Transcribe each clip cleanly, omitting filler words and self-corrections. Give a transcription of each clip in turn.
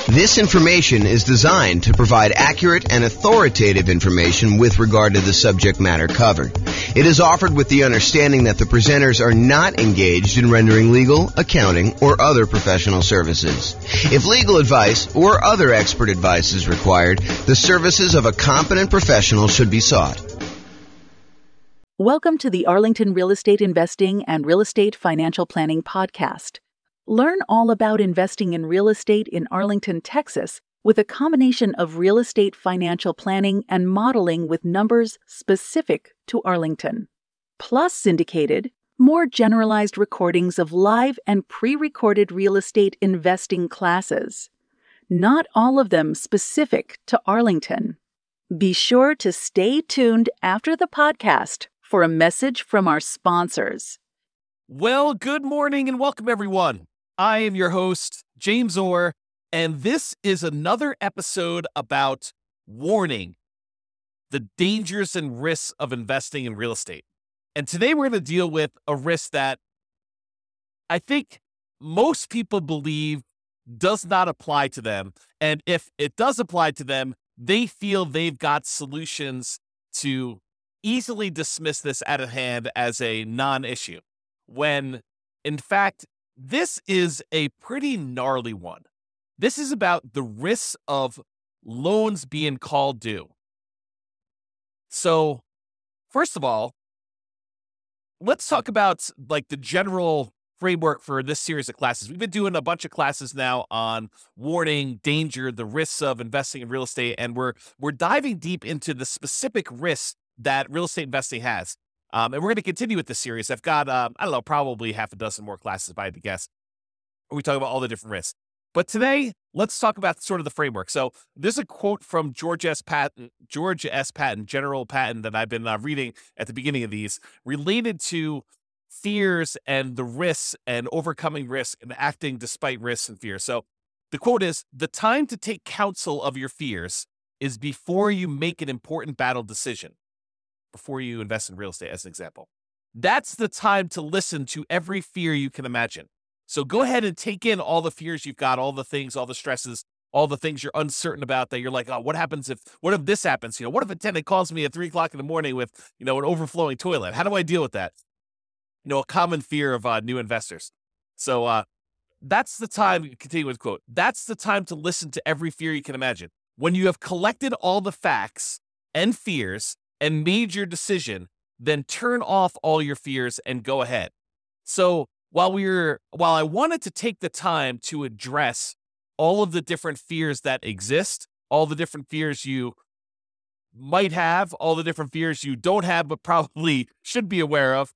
This information is designed to provide accurate and authoritative information with regard to the subject matter covered. It is offered with the understanding that the presenters are not engaged in rendering legal, accounting, or other professional services. If legal advice or other expert advice is required, the services of a competent professional should be sought. Welcome to the Arlington Real Estate Investing and Real Estate Financial Planning Podcast. Learn all about investing in real estate in Arlington, Texas, with a combination of real estate financial planning and modeling with numbers specific to Arlington. Plus syndicated, more generalized recordings of live and pre-recorded real estate investing classes. Not all of them specific to Arlington. Be sure to stay tuned after the podcast for a message from our sponsors. Well, good morning and welcome, everyone. I am your host, James Orr, and this is another episode about warning the dangers and risks of investing in real estate. And today we're going to deal with a risk that I think most people believe does not apply to them. And if it does apply to them, they feel they've got solutions to easily dismiss this out of hand as a non-issue, when in fact, this is a pretty gnarly one. This is about the risks of loans being called due. So, first of all, let's talk about like the general framework for this series of classes. We've been doing a bunch of classes now on warning, danger, the risks of investing in real estate, and we're diving deep into the specific risks that real estate investing has. And we're going to continue with this series. I've got, probably half a dozen more classes, if I had to guess. We talk about all the different risks. But today, let's talk about sort of the framework. So there's a quote from George S. Patton, General Patton, that I've been reading at the beginning of these, related to fears and the risks and overcoming risk and acting despite risks and fears. So the quote is, "The time to take counsel of your fears is before you make an important battle decision." Before you invest in real estate, as an example. That's the time to listen to every fear you can imagine. So go ahead and take in all the fears you've got, all the things, all the stresses, all the things you're uncertain about that you're like, oh, what if this happens? What if a tenant calls me at 3 o'clock in the morning with, an overflowing toilet? How do I deal with that? A common fear of new investors. So that's the time, continue with quote, "That's the time to listen to every fear you can imagine. When you have collected all the facts and fears and made your decision, then turn off all your fears and go ahead." So while I wanted to take the time to address all of the different fears that exist, all the different fears you might have, all the different fears you don't have but probably should be aware of,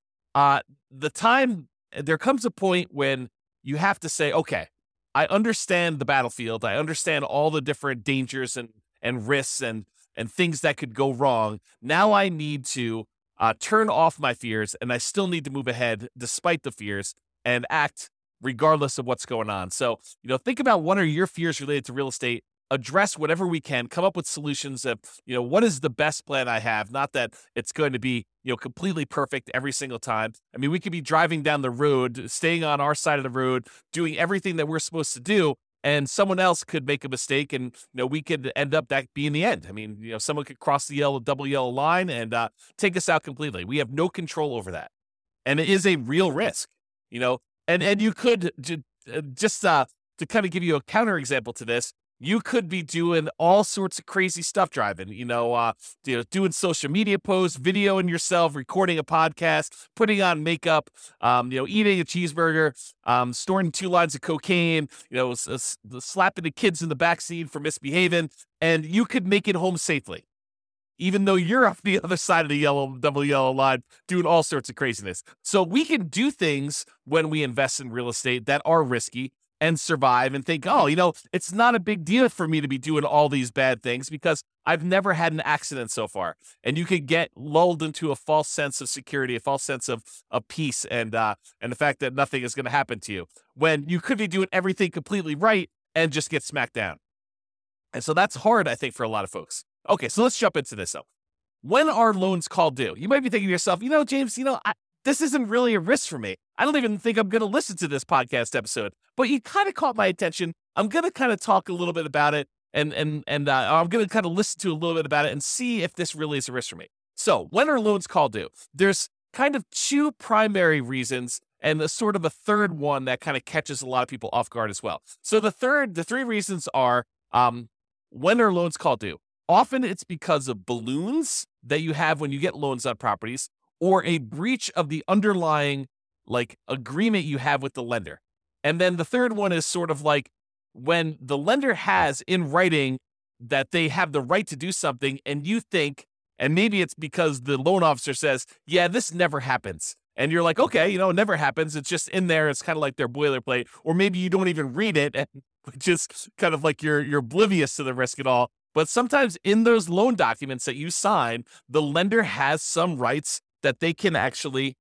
there comes a point when you have to say, okay, I understand the battlefield. I understand all the different dangers and risks and things that could go wrong. Now I need to turn off my fears, and I still need to move ahead despite the fears and act regardless of what's going on. So, think about what are your fears related to real estate, address whatever we can, come up with solutions of, what is the best plan I have? Not that it's going to be, completely perfect every single time. I mean, we could be driving down the road, staying on our side of the road, doing everything that we're supposed to do, and someone else could make a mistake, and we could end up that being the end. I mean, someone could cross the double yellow line and take us out completely. We have no control over that, and it is a real risk. And you could just to kind of give you a counter example to this, you could be doing all sorts of crazy stuff driving. Doing social media posts, videoing yourself, recording a podcast, putting on makeup, eating a cheeseburger, storing 2 lines of cocaine, slapping the kids in the backseat for misbehaving, and you could make it home safely, even though you're off the other side of the double yellow line doing all sorts of craziness. So we can do things when we invest in real estate that are risky and survive and think, it's not a big deal for me to be doing all these bad things because I've never had an accident so far. And you could get lulled into a false sense of security, a false sense of peace, and the fact that nothing is going to happen to you when you could be doing everything completely right and just get smacked down. And so that's hard, I think, for a lot of folks. Okay, so let's jump into this though. When are loans called due? You might be thinking to yourself, James, this isn't really a risk for me. I don't even think I'm going to listen to this podcast episode. But you kind of caught my attention I'm going to kind of talk a little bit about it, and I'm going to kind of listen to a little bit about it and see if this really is a risk for me. So when are loans called due? There's kind of two primary reasons and a sort of a third one that kind of catches a lot of people off guard as well. So the three reasons are, when are loans called due? Often it's because of balloons that you have when you get loans on properties, or a breach of the underlying agreement you have with the lender. And then the third one is sort of like when the lender has in writing that they have the right to do something, and you think, and maybe it's because the loan officer says, yeah, this never happens. And you're like, okay, it never happens. It's just in there. It's kind of like their boilerplate. Or maybe you don't even read it, and just kind of like you're oblivious to the risk at all. But sometimes in those loan documents that you sign, the lender has some rights that they can actually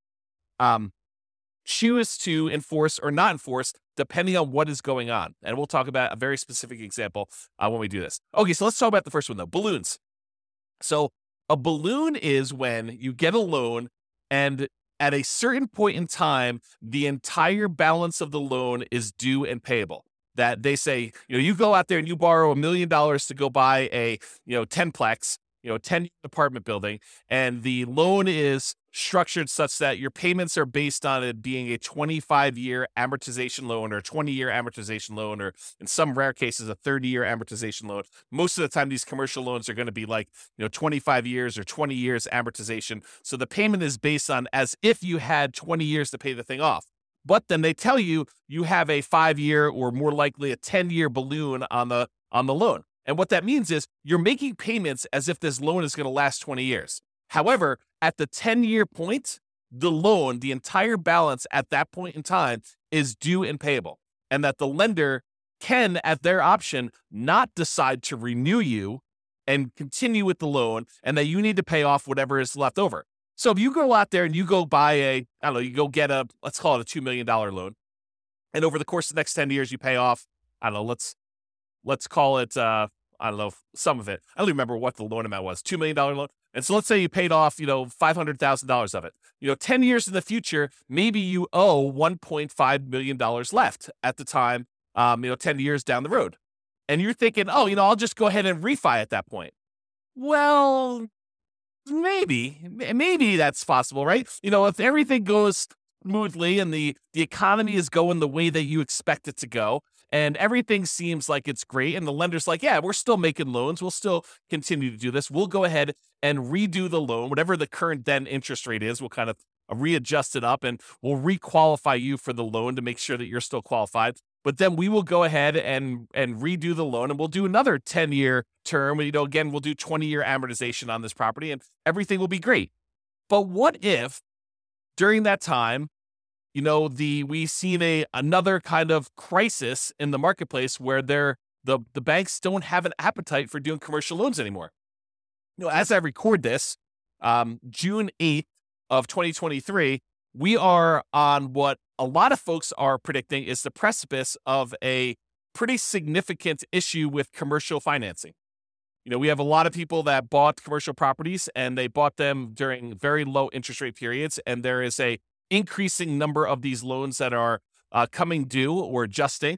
choose to enforce or not enforce depending on what is going on. And we'll talk about a very specific example when we do this. Okay, so let's talk about the first one, though, balloons. So a balloon is when you get a loan and at a certain point in time, the entire balance of the loan is due and payable. That they say, you go out there and you borrow $1 million to go buy a, 10-plex, 10 apartment building, and the loan is structured such that your payments are based on it being a 25-year amortization loan or a 20-year amortization loan, or in some rare cases, a 30-year amortization loan. Most of the time, these commercial loans are going to be 25 years or 20 years amortization. So the payment is based on as if you had 20 years to pay the thing off. But then they tell you you have a 5-year or more likely a 10-year balloon on the loan. And what that means is you're making payments as if this loan is going to last 20 years. However, at the 10-year point, the loan, the entire balance at that point in time is due and payable. And that the lender can, at their option, not decide to renew you and continue with the loan, and that you need to pay off whatever is left over. So if you go out there and you go buy you go get let's call it a $2 million loan. And over the course of the next 10 years, you pay off, let's call it, some of it. I don't remember what the loan amount was, $2 million loan. And so let's say you paid off, $500,000 of it. 10 years in the future, maybe you owe $1.5 million left at the time, 10 years down the road. And you're thinking, I'll just go ahead and refi at that point. Well, maybe that's possible, right? If everything goes smoothly and the economy is going the way that you expect it to go, and everything seems like it's great, and the lender's like, yeah, we're still making loans, we'll still continue to do this, we'll go ahead and redo the loan, whatever the current then interest rate is, we'll kind of readjust it up, and we'll requalify you for the loan to make sure that you're still qualified. But then we will go ahead and redo the loan, and we'll do another 10-year term. Again, we'll do 20-year amortization on this property, and everything will be great. But what if during that time, we've seen another kind of crisis in the marketplace where the banks don't have an appetite for doing commercial loans anymore. As I record this, June 8th of 2023, we are on what a lot of folks are predicting is the precipice of a pretty significant issue with commercial financing. We have a lot of people that bought commercial properties, and they bought them during very low interest rate periods, and there is a increasing number of these loans that are coming due or adjusting.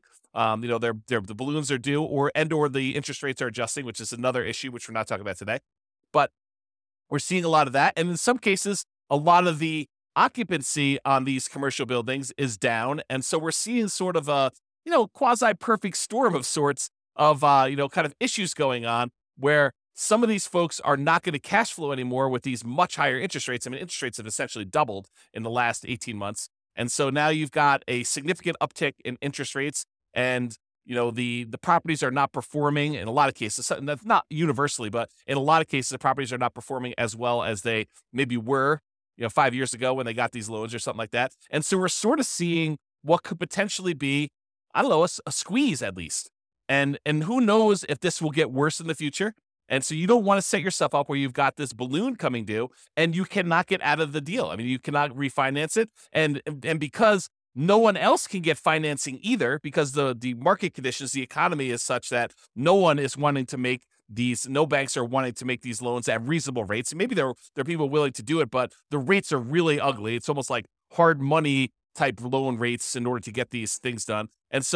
The balloons are due, or the interest rates are adjusting, which is another issue which we're not talking about today. But we're seeing a lot of that, and in some cases, a lot of the occupancy on these commercial buildings is down, and so we're seeing sort of a quasi-perfect storm of sorts of kind of issues going on where some of these folks are not going to cash flow anymore with these much higher interest rates. I mean, interest rates have essentially doubled in the last 18 months. And so now you've got a significant uptick in interest rates, and, the properties are not performing in a lot of cases. That's not universally, but in a lot of cases, the properties are not performing as well as they maybe were, 5 years ago when they got these loans or something like that. And so we're sort of seeing what could potentially be, a squeeze at least. And who knows if this will get worse in the future. And so you don't want to set yourself up where you've got this balloon coming due and you cannot get out of the deal. I mean, you cannot refinance it. And because no one else can get financing either, because the market conditions, the economy is such that no one is wanting to make no banks are wanting to make these loans at reasonable rates. And maybe there are people willing to do it, but the rates are really ugly. It's almost like hard money type loan rates in order to get these things done. And so,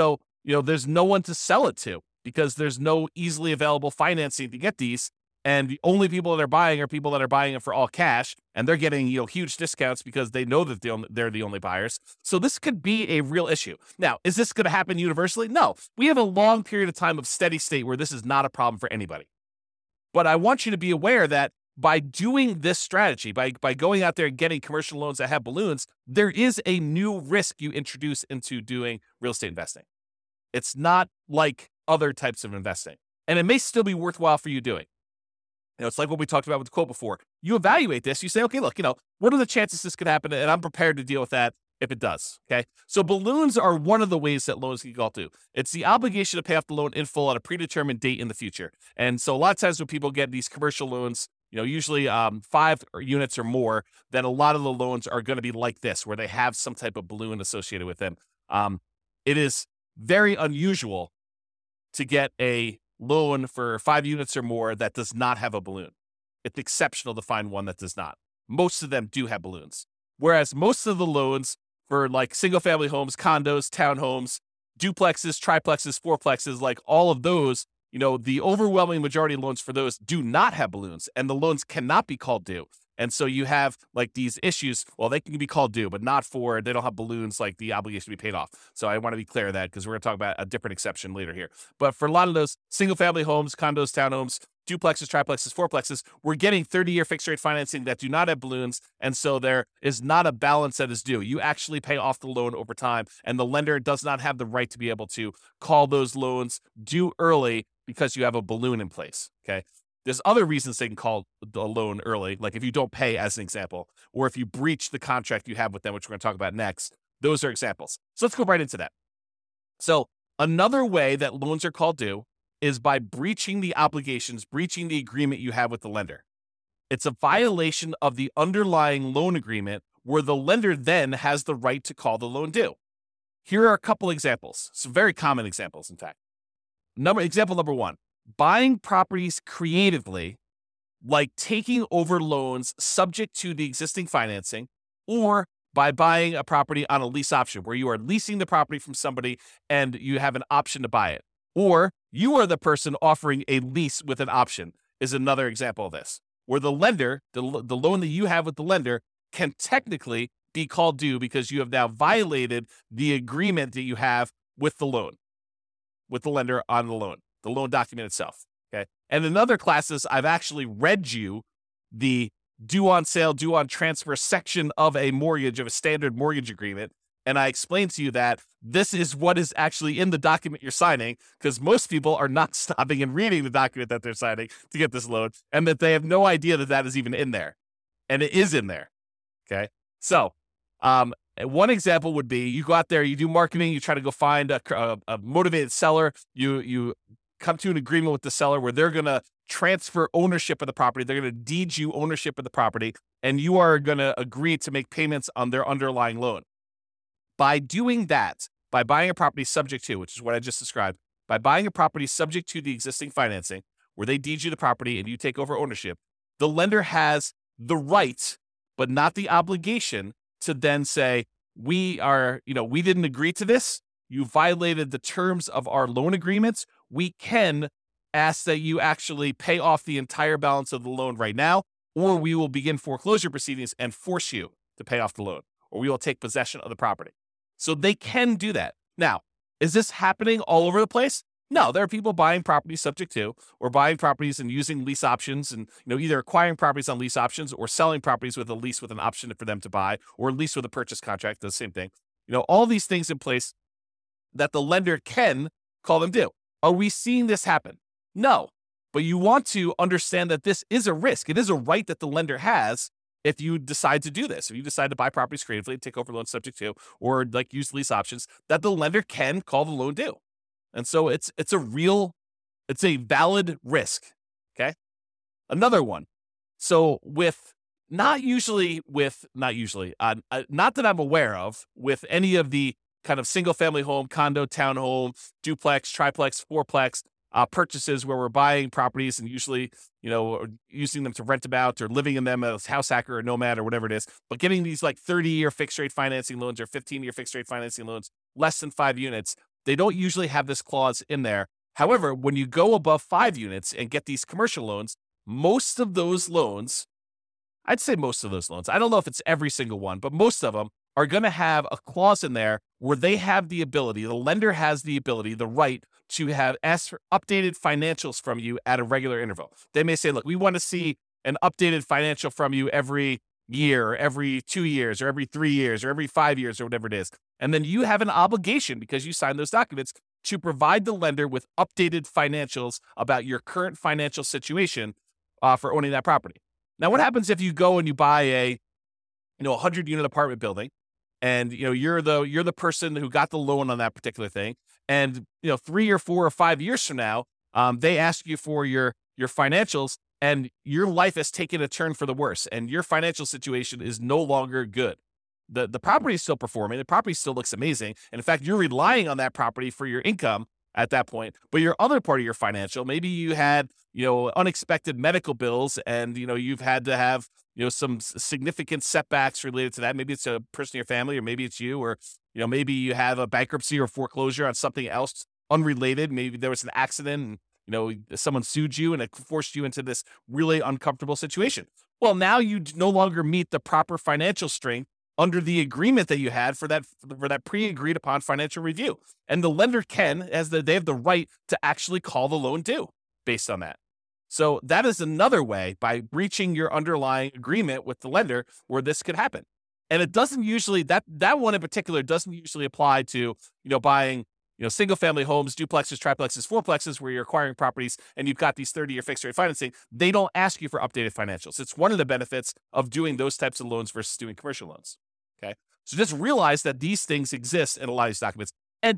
there's no one to sell it to because there's no easily available financing to get these. And the only people that are buying are people that are buying it for all cash, and they're getting huge discounts because they know that they're the only buyers. So this could be a real issue. Now, is this going to happen universally? No. We have a long period of time of steady state where this is not a problem for anybody. But I want you to be aware that by doing this strategy, by going out there and getting commercial loans that have balloons, there is a new risk you introduce into doing real estate investing. It's not like other types of investing, and it may still be worthwhile for you doing. It's like what we talked about with the quote before. You evaluate this. You say, okay, look, what are the chances this could happen? And I'm prepared to deal with that if it does. Okay. So balloons are one of the ways that loans can go to. It's the obligation to pay off the loan in full at a predetermined date in the future. And so a lot of times when people get these commercial loans, usually 5 units or more, then a lot of the loans are going to be like this, where they have some type of balloon associated with them. It is very unusual to get a loan for 5 units or more that does not have a balloon. It's exceptional to find one that does not. Most of them do have balloons. Whereas most of the loans for like single family homes, condos, townhomes, duplexes, triplexes, fourplexes, like all of those, the overwhelming majority of loans for those do not have balloons, and the loans cannot be called due. And so you have like these issues. Well, they can be called due, but they don't have balloons, like the obligation to be paid off. So I want to be clear of that because we're going to talk about a different exception later here. But for a lot of those single family homes, condos, townhomes, duplexes, triplexes, fourplexes, we're getting 30-year fixed rate financing that do not have balloons. And so there is not a balance that is due. You actually pay off the loan over time, and the lender does not have the right to be able to call those loans due early because you have a balloon in place. Okay. There's other reasons they can call the loan early, like if you don't pay, as an example, or if you breach the contract you have with them, which we're going to talk about next. Those are examples. So let's go right into that. So another way that loans are called due is by breaching the obligations, breaching the agreement you have with the lender. It's a violation of the underlying loan agreement where the lender then has the right to call the loan due. Here are a couple examples, some very common examples, in fact. Example number 1. Buying properties creatively, like taking over loans subject to the existing financing, or by buying a property on a lease option where you are leasing the property from somebody and you have an option to buy it. Or you are the person offering a lease with an option is another example of this, where the lender, the loan that you have with the lender can technically be called due because you have now violated the agreement that you have with the loan, with the lender on the loan document itself. Okay. And in other classes, I've actually read you the due on sale, due on transfer section of a mortgage, of a standard mortgage agreement. And I explained to you that this is what is actually in the document you're signing, because most people are not stopping and reading the document that they're signing to get this loan, and that they have no idea that that is even in there. And it is in there. Okay. So, one example would be you go out there, you do marketing, you try to go find a motivated seller, you come to an agreement with the seller where they're going to transfer ownership of the property. They're going to deed you ownership of the property, and you are going to agree to make payments on their underlying loan. By doing that, by buying a property subject to, which is what I just described, by buying a property subject to the existing financing, where they deed you the property and you take over ownership, the lender has the right, but not the obligation, to then say, we didn't agree to this. You violated the terms of our loan agreements. We can ask that you actually pay off the entire balance of the loan right now, or we will begin foreclosure proceedings and force you to pay off the loan, or we will take possession of the property. So they can do that. Now, is this happening all over the place? No, there are people buying properties subject to, or buying properties and using lease options, and either acquiring properties on lease options or selling properties with a lease with an option for them to buy, or a lease with a purchase contract, the same thing. All these things in place that the lender can call them due. Are we seeing this happen? No, but you want to understand that this is a risk. It is a right that the lender has if you decide to do this. If you decide to buy properties creatively, take over loans subject to, or like use lease options, that the lender can call the loan due. And so it's a valid risk. Okay. Another one. So not that I'm aware of with any of the kind of single family home, condo, townhome, duplex, triplex, fourplex purchases where we're buying properties and usually, using them to rent them out or living in them as house hacker or nomad or whatever it is, but getting these like 30-year fixed rate financing loans or 15-year fixed rate financing loans, less than 5 units. They don't usually have this clause in there. However, when you go above 5 units and get these commercial loans, most of those loans, I'd say most of those loans, I don't know if it's every single one, but most of them are going to have a clause in there where they have the ability, the lender has the ability, the right to ask for updated financials from you at a regular interval. They may say, look, we want to see an updated financial from you every year, or every 2 years, or every 3 years, or every 5 years, or whatever it is. And then you have an obligation, because you signed those documents, to provide the lender with updated financials about your current financial situation for owning that property. Now, what happens if you go and you buy a 100-unit apartment building, and you're the person who got the loan on that particular thing, and 3 or 4 or 5 years from now, they ask you for your financials, and your life has taken a turn for the worse, and your financial situation is no longer good. The property is still performing. The property still looks amazing. And in fact, you're relying on that property for your income at that point. But your other part of your financial, maybe you had, unexpected medical bills, and, you've had to have, some significant setbacks related to that. Maybe it's a person in your family, or maybe it's you, or, maybe you have a bankruptcy or foreclosure on something else unrelated. Maybe there was an accident and, someone sued you and it forced you into this really uncomfortable situation. Well, now you no longer meet the proper financial strength under the agreement that you had for that pre-agreed upon financial review. And the lender they have the right to actually call the loan due based on that. So that is another way, by breaching your underlying agreement with the lender, where this could happen. And it doesn't usually, that one in particular doesn't usually apply to, buying, single family homes, duplexes, triplexes, fourplexes, where you're acquiring properties and you've got these 30-year fixed rate financing. They don't ask you for updated financials. It's one of the benefits of doing those types of loans versus doing commercial loans. Okay. So just realize that these things exist in a lot of these documents.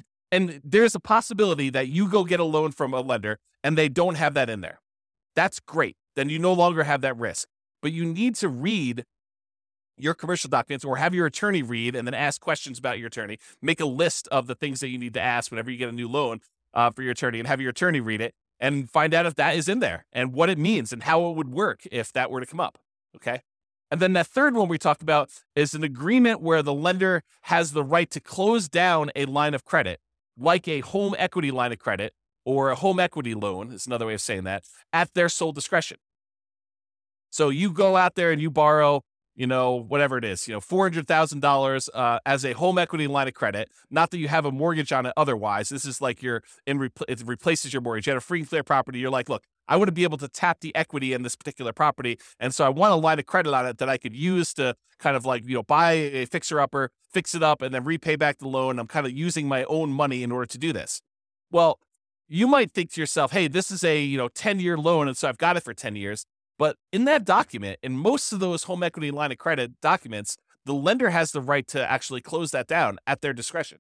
And there's a possibility that you go get a loan from a lender and they don't have that in there. That's great. Then you no longer have that risk. But you need to read your commercial documents, or have your attorney read and then ask questions about your attorney. Make a list of the things that you need to ask whenever you get a new loan for your attorney, and have your attorney read it and find out if that is in there and what it means and how it would work if that were to come up. Okay. And then that third one we talked about is an agreement where the lender has the right to close down a line of credit, like a home equity line of credit or a home equity loan, is another way of saying that, at their sole discretion. So you go out there and you borrow, whatever it is, $400,000 as a home equity line of credit. Not that you have a mortgage on it otherwise. This is like it replaces your mortgage. You had a free and clear property. You're like, look, I want to be able to tap the equity in this particular property. And so I want a line of credit on it that I could use to kind of buy a fixer-upper, fix it up, and then repay back the loan. I'm kind of using my own money in order to do this. Well, you might think to yourself, hey, this is a 10-year loan, and so I've got it for 10 years. But in that document, in most of those home equity line of credit documents, the lender has the right to actually close that down at their discretion.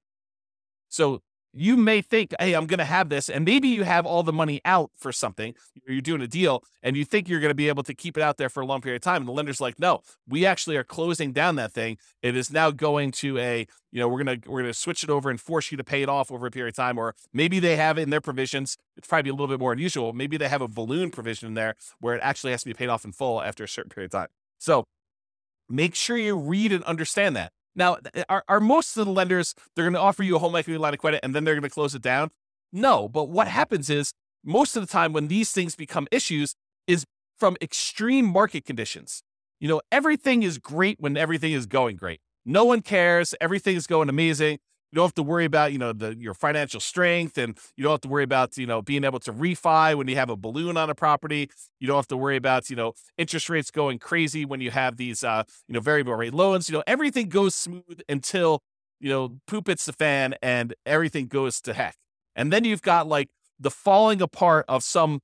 So you may think, hey, I'm going to have this, and maybe you have all the money out for something, or you're doing a deal, and you think you're going to be able to keep it out there for a long period of time. And the lender's like, no, we actually are closing down that thing. It is now going to we're going to switch it over and force you to pay it off over a period of time. Or maybe they have it in their provisions. It's probably a little bit more unusual. Maybe they have a balloon provision in there where it actually has to be paid off in full after a certain period of time. So make sure you read and understand that. Now, are most of the lenders, they're going to offer you a home equity line of credit and then they're going to close it down? No, but what happens is most of the time when these things become issues is from extreme market conditions. Everything is great when everything is going great. No one cares. Everything is going amazing. You don't have to worry about, your financial strength, and you don't have to worry about, being able to refi when you have a balloon on a property. You don't have to worry about, interest rates going crazy when you have these, variable rate loans. Everything goes smooth until, poop hits the fan and everything goes to heck. And then you've got the falling apart of some,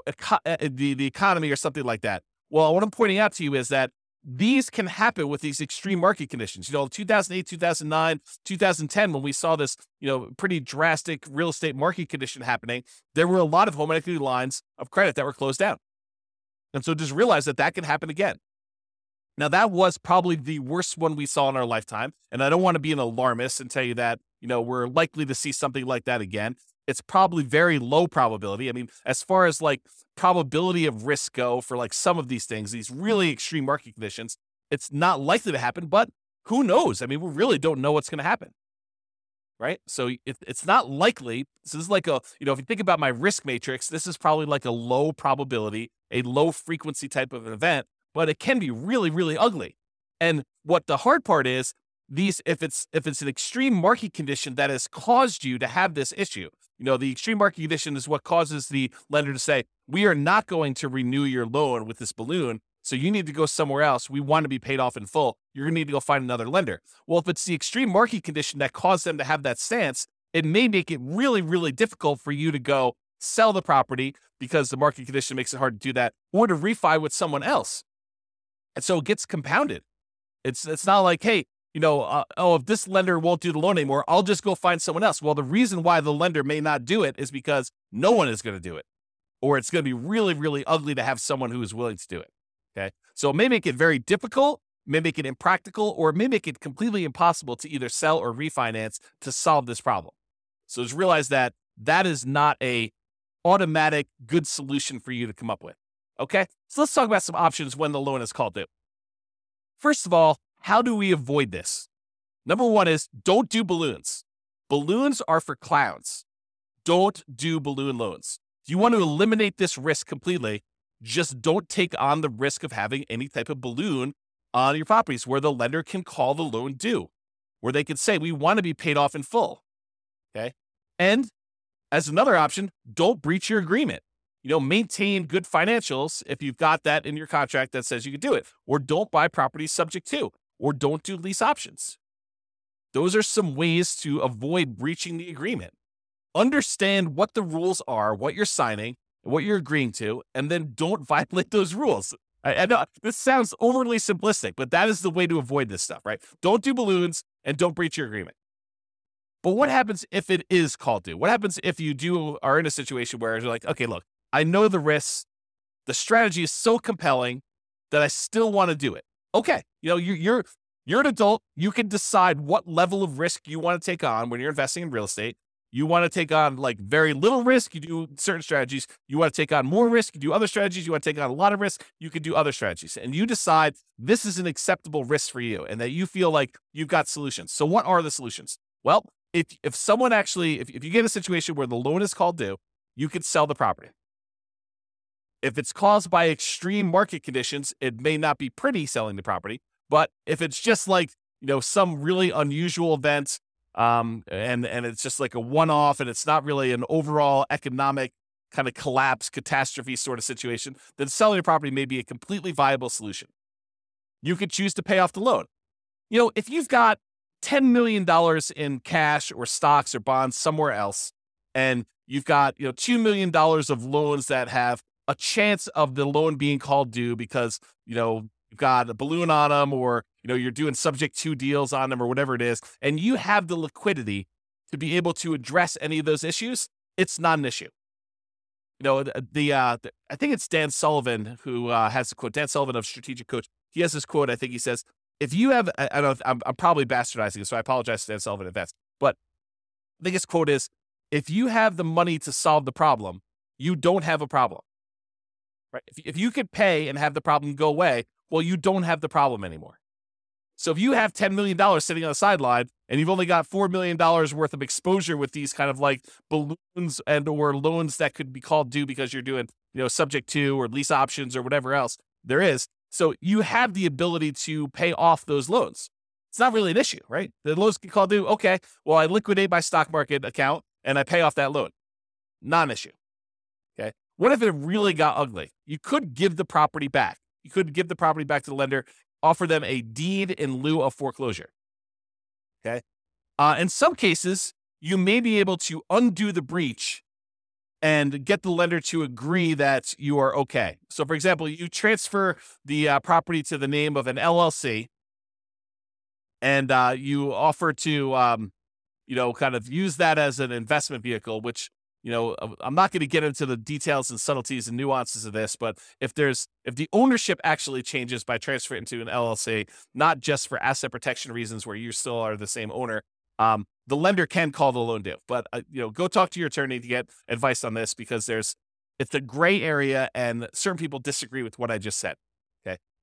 the economy or something like that. Well, what I'm pointing out to you is that these can happen with these extreme market conditions. 2008, 2009, 2010, when we saw this, pretty drastic real estate market condition happening, there were a lot of home equity lines of credit that were closed down. And so just realize that can happen again. Now, that was probably the worst one we saw in our lifetime. And I don't want to be an alarmist and tell you that, we're likely to see something like that again. It's probably very low probability. I mean, as far as probability of risk go for some of these things, these really extreme market conditions, it's not likely to happen, but who knows? I mean, we really don't know what's going to happen. right? So it's not likely. This is like if you think about my risk matrix, this is probably like a low probability, a low frequency type of an event, but it can be really, really ugly. And what the hard part is, if it's an extreme market condition that has caused you to have this issue, the extreme market condition is what causes the lender to say, we are not going to renew your loan with this balloon, so you need to go somewhere else. We want to be paid off in full. You're going to need to go find another lender. Well, if it's the extreme market condition that caused them to have that stance, it may make it really, really difficult for you to go sell the property because the market condition makes it hard to do that, or to refi with someone else. And so it gets compounded. It's not like, hey, if this lender won't do the loan anymore, I'll just go find someone else. Well, the reason why the lender may not do it is because no one is going to do it, or it's going to be really, really ugly to have someone who is willing to do it. Okay. So it may make it very difficult, may make it impractical, or it may make it completely impossible to either sell or refinance to solve this problem. So just realize that is not a automatic good solution for you to come up with. Okay. So let's talk about some options when the loan is called due. First of all, how do we avoid this? Number one is don't do balloons. Balloons are for clowns. Don't do balloon loans. If you want to eliminate this risk completely, just don't take on the risk of having any type of balloon on your properties where the lender can call the loan due, where they can say, we want to be paid off in full. Okay. And as another option, don't breach your agreement. Maintain good financials if you've got that in your contract that says you can do it, or don't buy properties subject to, or don't do lease options. Those are some ways to avoid breaching the agreement. Understand what the rules are, what you're signing, what you're agreeing to, and then don't violate those rules. I know this sounds overly simplistic, but that is the way to avoid this stuff, right? Don't do balloons and don't breach your agreement. But what happens if it is called due? What happens if you are in a situation where you're like, okay, look, I know the risks. The strategy is so compelling that I still want to do it. Okay, you're an adult. You can decide what level of risk you want to take on when you're investing in real estate. You want to take on like very little risk, you do certain strategies. You want to take on more risk, you do other strategies. You want to take on a lot of risk, you can do other strategies. And you decide this is an acceptable risk for you and that you feel like you've got solutions. So what are the solutions? Well, if someone actually, if you get a situation where the loan is called due, you could sell the property. If it's caused by extreme market conditions, it may not be pretty selling the property. But if it's just like, some really unusual event, and it's just like a one-off and it's not really an overall economic kind of collapse, catastrophe sort of situation, then selling the property may be a completely viable solution. You could choose to pay off the loan. If you've got $10 million in cash or stocks or bonds somewhere else, and you've got, $2 million of loans that have a chance of the loan being called due because, you've got a balloon on them, or, you're doing subject to deals on them, or whatever it is, and you have the liquidity to be able to address any of those issues, it's not an issue. I think it's Dan Sullivan who has the quote, Dan Sullivan of Strategic Coach. He has this quote. I think he says, if you have, I don't know, I'm probably bastardizing it, so I apologize to Dan Sullivan in advance, but I think his quote is, if you have the money to solve the problem, you don't have a problem. Right? If you could pay and have the problem go away, well, you don't have the problem anymore. So if you have $10 million sitting on the sideline and you've only got $4 million worth of exposure with these kind of like balloons and or loans that could be called due because you're doing, subject to or lease options or whatever else there is. So you have the ability to pay off those loans. It's not really an issue, right? The loans get called due. Okay, well, I liquidate my stock market account and I pay off that loan. Non-issue. Okay. What if it really got ugly? You could give the property back. You could give the property back to the lender, offer them a deed in lieu of foreclosure. Okay. In some cases, you may be able to undo the breach and get the lender to agree that you are okay. So, for example, you transfer the property to the name of an LLC, and you offer to, kind of use that as an investment vehicle, which, I'm not going to get into the details and subtleties and nuances of this, but if the ownership actually changes by transferring to an LLC, not just for asset protection reasons where you still are the same owner, the lender can call the loan due. But, go talk to your attorney to get advice on this, because it's a gray area and certain people disagree with what I just said. Okay.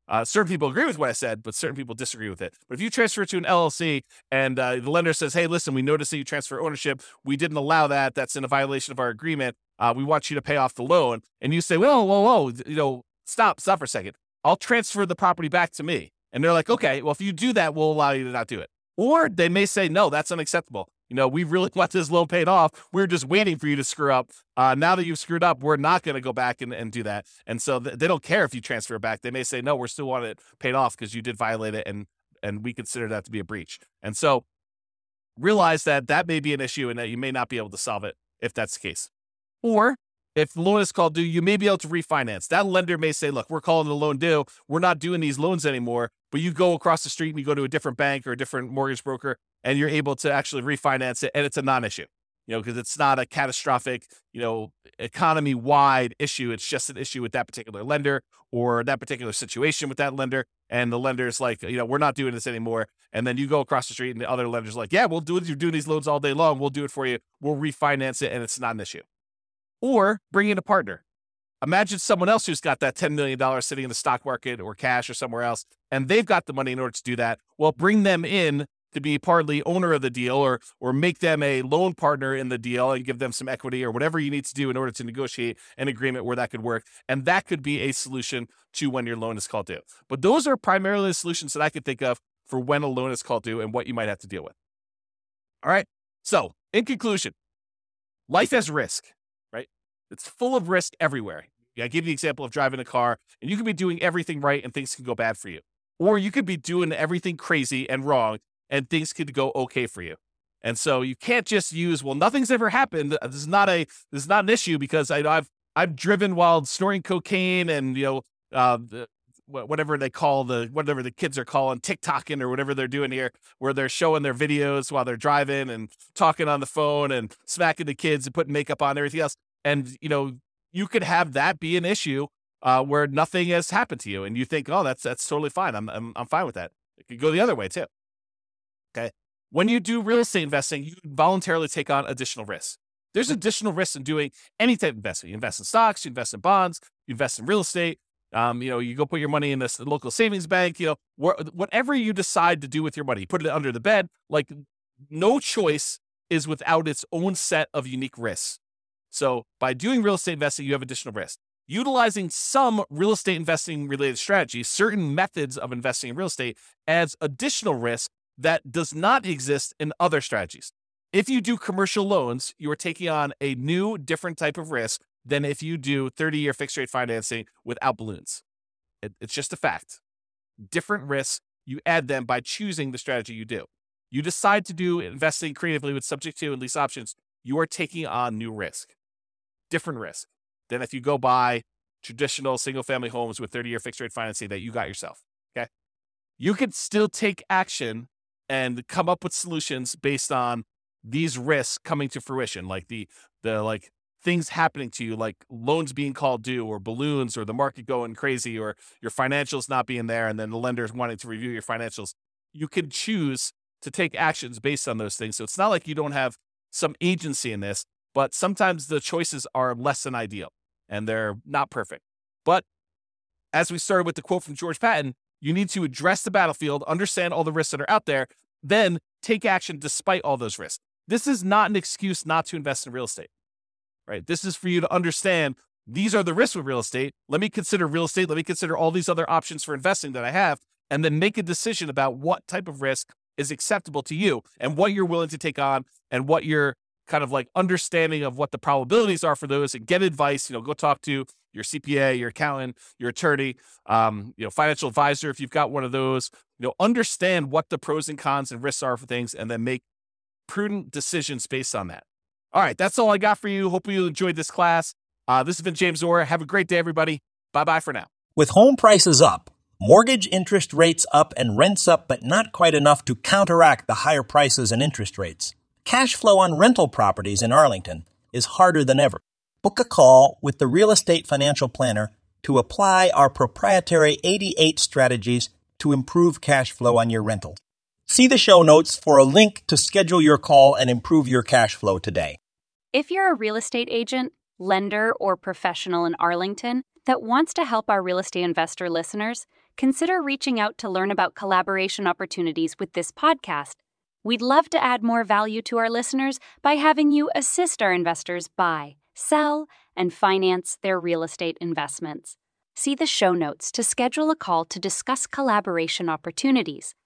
Certain people agree with what I said, but certain people disagree with it. But if you transfer it to an LLC and the lender says, hey, listen, we noticed that you transfer ownership. We didn't allow that. That's in a violation of our agreement. We want you to pay off the loan. And you say, whoa, stop for a second. I'll transfer the property back to me. And they're like, okay, well, if you do that, we'll allow you to not do it. Or they may say, no, that's unacceptable. We really want this loan paid off. We're just waiting for you to screw up. Now that you've screwed up, we're not going to go back and do that. And so they don't care if you transfer it back. They may say, no, we're still want it paid off because you did violate it, and we consider that to be a breach. And so realize that may be an issue and that you may not be able to solve it if that's the case. Or if the loan is called due, you may be able to refinance. That lender may say, look, we're calling the loan due. We're not doing these loans anymore. But you go across the street and you go to a different bank or a different mortgage broker, and you're able to actually refinance it. And it's a non-issue, because it's not a catastrophic, economy-wide issue. It's just an issue with that particular lender or that particular situation with that lender. And the lender's like, we're not doing this anymore. And then you go across the street and the other lender's like, yeah, we'll do it. You're doing these loans all day long. We'll do it for you. We'll refinance it. And it's not an issue. Or bring in a partner. Imagine someone else who's got that $10 million sitting in the stock market or cash or somewhere else, and they've got the money in order to do that. Well, bring them in to be partly owner of the deal or make them a loan partner in the deal and give them some equity or whatever you need to do in order to negotiate an agreement where that could work. And that could be a solution to when your loan is called due. But those are primarily the solutions that I could think of for when a loan is called due and what you might have to deal with. All right. So in conclusion, life has risk. It's full of risk everywhere. I give you the example of driving a car, and you could be doing everything right and things can go bad for you. Or you could be doing everything crazy and wrong and things could go okay for you. And so you can't just use, well, nothing's ever happened. This is not an issue because I've driven while snorting cocaine and whatever the kids are calling TikToking or whatever they're doing here, where they're showing their videos while they're driving and talking on the phone and smacking the kids and putting makeup on and everything else. And, you could have that be an issue where nothing has happened to you. And you think, oh, that's totally fine. I'm fine with that. It could go the other way too. Okay. When you do real estate investing, you voluntarily take on additional risks. There's additional risks in doing any type of investment. You invest in stocks, you invest in bonds, you invest in real estate. You go put your money in this local savings bank, whatever you decide to do with your money, you put it under the bed. Like, no choice is without its own set of unique risks. So by doing real estate investing, you have additional risk. Utilizing some real estate investing related strategies, certain methods of investing in real estate, adds additional risk that does not exist in other strategies. If you do commercial loans, you are taking on a new, different type of risk than if you do 30-year fixed rate financing without balloons. It's just a fact. Different risks, you add them by choosing the strategy you do. You decide to do investing creatively with subject to and lease options, you are taking on new risk. Different risk than if you go buy traditional single-family homes with 30-year fixed-rate financing that you got yourself, okay? You could still take action and come up with solutions based on these risks coming to fruition, like the things happening to you, like loans being called due or balloons or the market going crazy or your financials not being there and then the lenders wanting to review your financials. You can choose to take actions based on those things. So it's not like you don't have some agency in this. But sometimes the choices are less than ideal and they're not perfect. But as we started with the quote from George Patton, you need to address the battlefield, understand all the risks that are out there, then take action despite all those risks. This is not an excuse not to invest in real estate, right? This is for you to understand these are the risks with real estate. Let me consider real estate. Let me consider all these other options for investing that I have, and then make a decision about what type of risk is acceptable to you and what you're willing to take on and what you're kind of like understanding of what the probabilities are for those, and get advice. Go talk to your CPA, your accountant, your attorney, financial advisor if you've got one of those. Understand what the pros and cons and risks are for things, and then make prudent decisions based on that. All right, that's all I got for you. Hope you enjoyed this class. This has been James Orr. Have a great day, everybody. Bye-bye for now. With home prices up, mortgage interest rates up, and rents up, but not quite enough to counteract the higher prices and interest rates, cash flow on rental properties in Arlington is harder than ever. Book a call with the Real Estate Financial Planner to apply our proprietary 88 strategies to improve cash flow on your rental. See the show notes for a link to schedule your call and improve your cash flow today. If you're a real estate agent, lender, or professional in Arlington that wants to help our real estate investor listeners, consider reaching out to learn about collaboration opportunities with this podcast. We'd love to add more value to our listeners by having you assist our investors buy, sell, and finance their real estate investments. See the show notes to schedule a call to discuss collaboration opportunities.